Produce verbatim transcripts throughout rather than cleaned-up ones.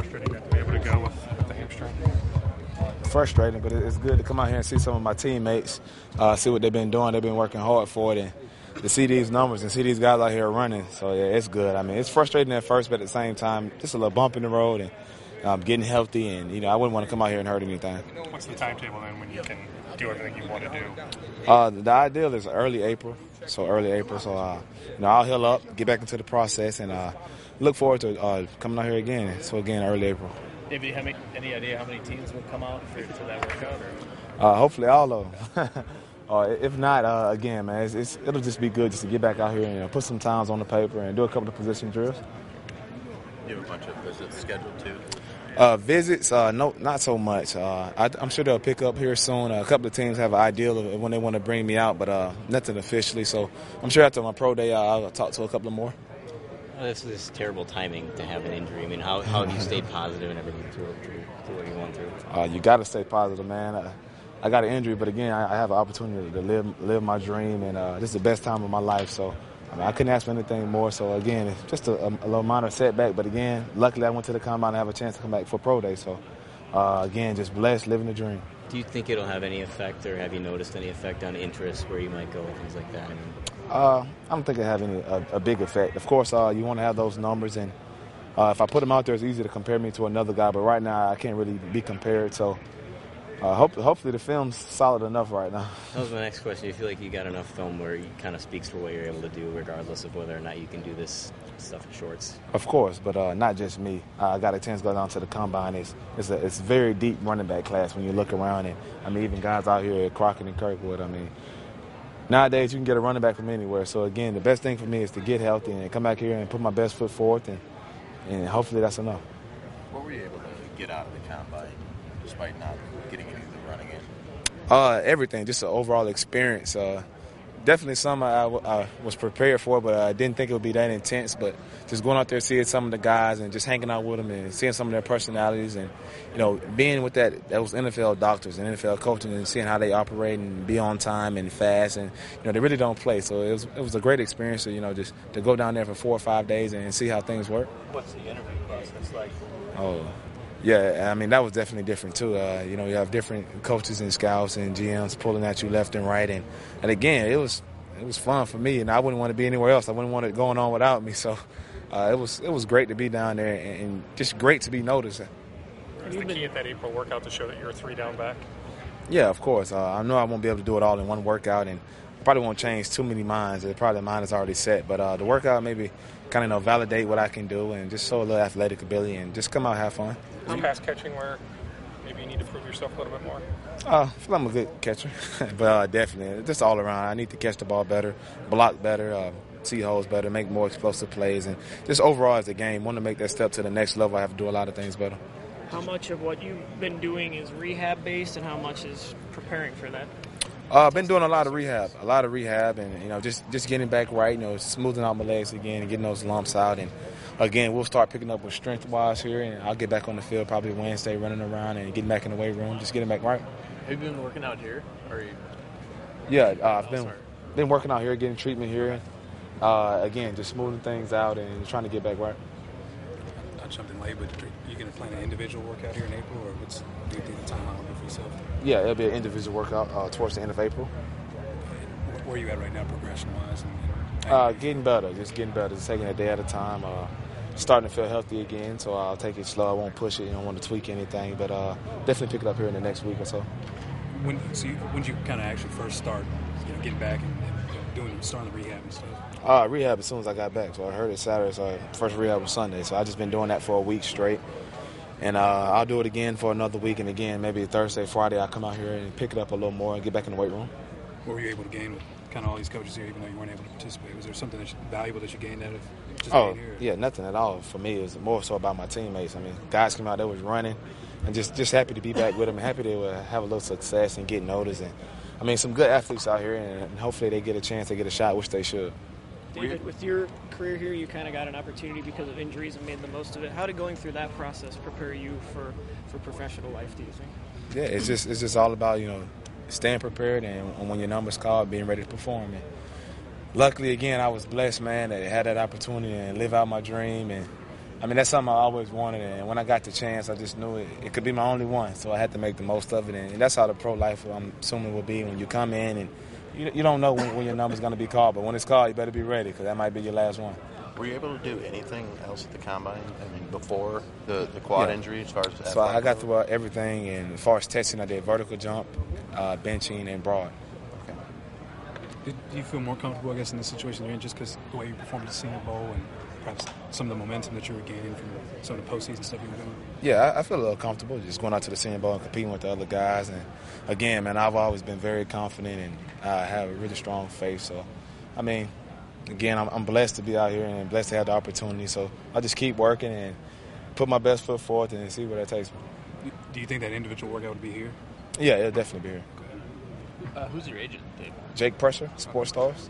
frustrating not to be able to go with, with the hamstring? Frustrating, but it's good to come out here and see some of my teammates, uh, see what they've been doing. They've been working hard for it, and to see these numbers and see these guys out here running. So, yeah, it's good. I mean, it's frustrating at first, but at the same time, just a little bump in the road and um, getting healthy. And, you know, I wouldn't want to come out here and hurt anything. What's the timetable then when you can do everything you want to do? Uh, the ideal is early April, so early April. So, uh, you know, I'll heal up, get back into the process, and uh, look forward to uh, coming out here again. So, again, early April. David, do you have any idea how many teams will come out for, for that workout? Or? Uh, hopefully all of them. uh, if not, uh, again, man, it's, it's, it'll just be good just to get back out here and you know, put some times on the paper and do a couple of position drills. You have a bunch of visits scheduled too? Uh, visits, uh, no, not so much. Uh, I, I'm sure they'll pick up here soon. Uh, a couple of teams have an ideal of when they want to bring me out, but uh, nothing officially. So I'm sure after my pro day, I'll, I'll talk to a couple of more. This is terrible timing to have an injury. I mean, how, how have you stayed positive and everything through, through, through what you're going through? Uh, you got to stay positive, man. Uh, I got an injury, but again, I, I have an opportunity to live live my dream, and uh, this is the best time of my life. So I, mean, I couldn't ask for anything more. So again, it's just a, a, a little minor setback, but again, luckily I went to the combine and have a chance to come back for pro day. So uh, again, just blessed, living the dream. Do you think it'll have any effect, or have you noticed any effect on interest, where you might go, things like that? I mean, Uh, I don't think it have any a, a big effect. Of course, uh, you want to have those numbers, and uh, if I put them out there, it's easy to compare me to another guy. But right now, I can't really be compared. So, uh, hope, hopefully, the film's solid enough right now. That was my next question. Do you feel like you got enough film where it kind of speaks for what you're able to do, regardless of whether or not you can do this stuff in shorts? Of course, but uh, not just me. Uh, I got a chance to go down to the combine. It's it's a it's very deep running back class when you look around, and I mean, even guys out here at Crockett and Kirkwood. I mean. Nowadays, you can get a running back from anywhere. So, again, the best thing for me is to get healthy and come back here and put my best foot forth, and, and hopefully that's enough. What were you able to get out of the combine despite not getting any of the running in? Uh, everything, just an overall experience. Uh, definitely something I, I was prepared for, but I didn't think it would be that intense. But just going out there, seeing some of the guys and just hanging out with them and seeing some of their personalities and, you know, being with that those N F L doctors and N F L coaching and seeing how they operate and be on time and fast. And, you know, they really don't play. So it was it was a great experience to, you know, just to go down there for four or five days and see how things work. What's the interview process like? Oh, yeah, I mean, that was definitely different, too. Uh, you know, you have different coaches and scouts and G Ms pulling at you left and right. And, and again, it was it was fun for me, and I wouldn't want to be anywhere else. I wouldn't want it going on without me. So uh, it was it was great to be down there and, and just great to be noticed. Is the key at that April workout to show that you're a three-down back? Yeah, of course. Uh, I know I won't be able to do it all in one workout, and probably won't change too many minds. Probably mine is already set. But uh, the workout maybe kind of you know, validate what I can do and just show a little athletic ability and just come out and have fun. Is pass catching where maybe you need to prove yourself a little bit more? Uh, I feel I'm a good catcher, but uh, definitely just all around. I need to catch the ball better, block better, uh, see holes better, make more explosive plays, and just overall as a game, want to make that step to the next level. I have to do a lot of things better. How much of what you've been doing is rehab-based, and how much is preparing for that? Uh, I've been doing a lot of rehab, a lot of rehab, and you know, just just getting back right, you know, smoothing out my legs again and getting those lumps out. And again, we'll start picking up with strength-wise here, and I'll get back on the field probably Wednesday, running around and getting back in the weight room, just getting back right. Have you been working out here, or are you? Yeah, uh, I've been sorry. been working out here, getting treatment here. Uh, again, just smoothing things out and trying to get back right. Not jumping late, but are you going to plan an individual workout here in April, or what's do you think the timeline will be for yourself? Yeah, it'll be an individual workout uh, towards the end of April. Where are you at right now, progression-wise? And, and uh, getting better, just getting better, just taking it a day at a time. Uh, starting to feel healthy again, so I'll take it slow. I won't push it. You don't want to tweak anything, but uh, definitely pick it up here in the next week or so. When so you, when did you kind of actually first start, you know, getting back and, and doing starting the rehab and stuff? Uh, rehab as soon as I got back. So I heard it Saturday, so first rehab was Sunday. So I just been doing that for a week straight. And uh, I'll do it again for another week, and again, maybe Thursday, Friday, I'll come out here and pick it up a little more and get back in the weight room. What were you able to gain with kind of all these coaches here, even though you weren't able to participate? Was there something that's valuable that you gained out of just oh, being here? Yeah, nothing at all. For me, it was more so about my teammates. I mean, guys came out, they was running, and just, just happy to be back with them, and happy they would have a little success and get noticed. And I mean, some good athletes out here, and hopefully they get a chance, they get a shot, which they should. David, with your career here, you kind of got an opportunity because of injuries and made the most of it. How did going through that process prepare you for, for professional life, do you think? Yeah, it's just it's just all about, you know, staying prepared and when your number's called, being ready to perform. And luckily, again, I was blessed, man, that I had that opportunity and live out my dream and, I mean, that's something I always wanted, and when I got the chance, I just knew it, it could be my only one, so I had to make the most of it, and that's how the pro life, I'm assuming, will be when you come in, and you, you don't know when, when your number's going to be called, but when it's called, you better be ready, because that might be your last one. Were you able to do anything else at the combine? I mean, before the, the quad Yeah. injury, as far as So I got through uh, everything, and as far as testing, I did vertical jump, uh, benching, and broad. Do you feel more comfortable, I guess, in the situation you're in just because the way you performed at the Senior Bowl and perhaps some of the momentum that you were gaining from some of the postseason stuff you were doing? Yeah, I, I feel a little comfortable just going out to the Senior Bowl and competing with the other guys. And again, man, I've always been very confident and I have a really strong faith. So, I mean, again, I'm, I'm blessed to be out here and blessed to have the opportunity. So I just keep working and put my best foot forward and see where that takes me. Do you think that individual workout would be here? Yeah, it'll definitely be here. Uh, who's your agent, Dave? Jake Presser, Sports Stars.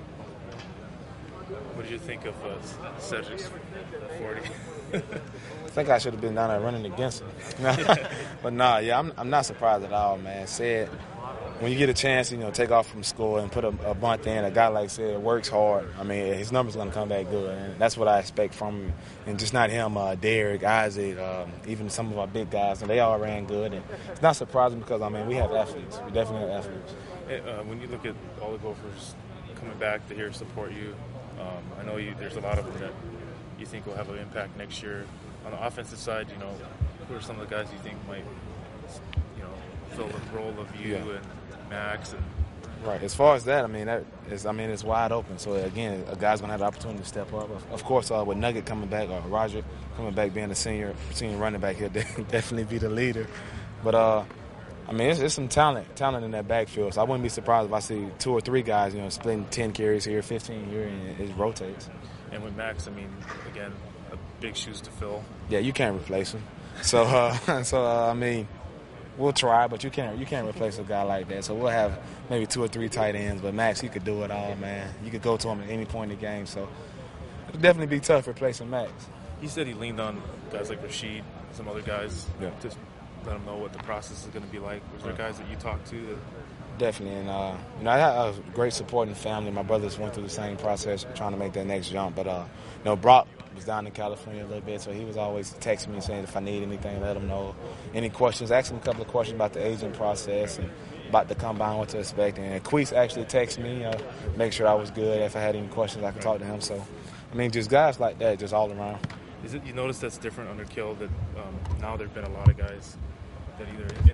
What did you think of uh, Cedric's forty? I think I should have been down there running against him. But nah, yeah, I'm, I'm not surprised at all, man. Said, when you get a chance, you know, take off from school and put a, a bunt in, a guy like Said works hard. I mean, his number's going to come back good, and that's what I expect from him. And just not him, uh, Derek, Isaac, um, even some of our big guys, and they all ran good. And it's not surprising because, I mean, we have athletes. We definitely have athletes. Uh, when you look at all the Gophers coming back to here support you, um, I know you, there's a lot of them that you think will have an impact next year. On the offensive side, you know, who are some of the guys you think might, you know, fill the role of you Yeah. and Max and Right. As far as that, I mean, that is, I mean, it's wide open. So again, a guy's gonna have the opportunity to step up. Of, of course, uh, with Nugget coming back, or Roger coming back, being a senior senior running back, he'll definitely be the leader. But uh, I mean, it's, it's some talent, talent in that backfield. So I wouldn't be surprised if I see two or three guys, you know, splitting ten carries here, fifteen here, and it, it rotates. and with Max, I mean, again, a big shoes to fill. Yeah, you can't replace him. So, uh, so uh, I mean, we'll try, but you can't you can't replace a guy like that. So we'll have maybe two or three tight ends, but Max, he could do it all, man. You could go to him at any point in the game. So it'll definitely be tough replacing Max. He said he leaned on guys like Rashid, some other guys, Yeah. to let him know what the process is going to be like. Was there guys that you talked to that? Definitely, and uh, you know, I had a great supporting family. My brothers went through the same process, trying to make that next jump. But uh, you know, Brock was down in California a little bit, so he was always texting me saying if I need anything, let him know. Any questions? Asked him a couple of questions about the agent process and about the combine, what to expect. And Queese actually texted me, uh, make sure I was good. If I had any questions, I could talk to him. So, I mean, just guys like that, just all around. Is it you notice that's different under Kill that um, now there've been a lot of guys that either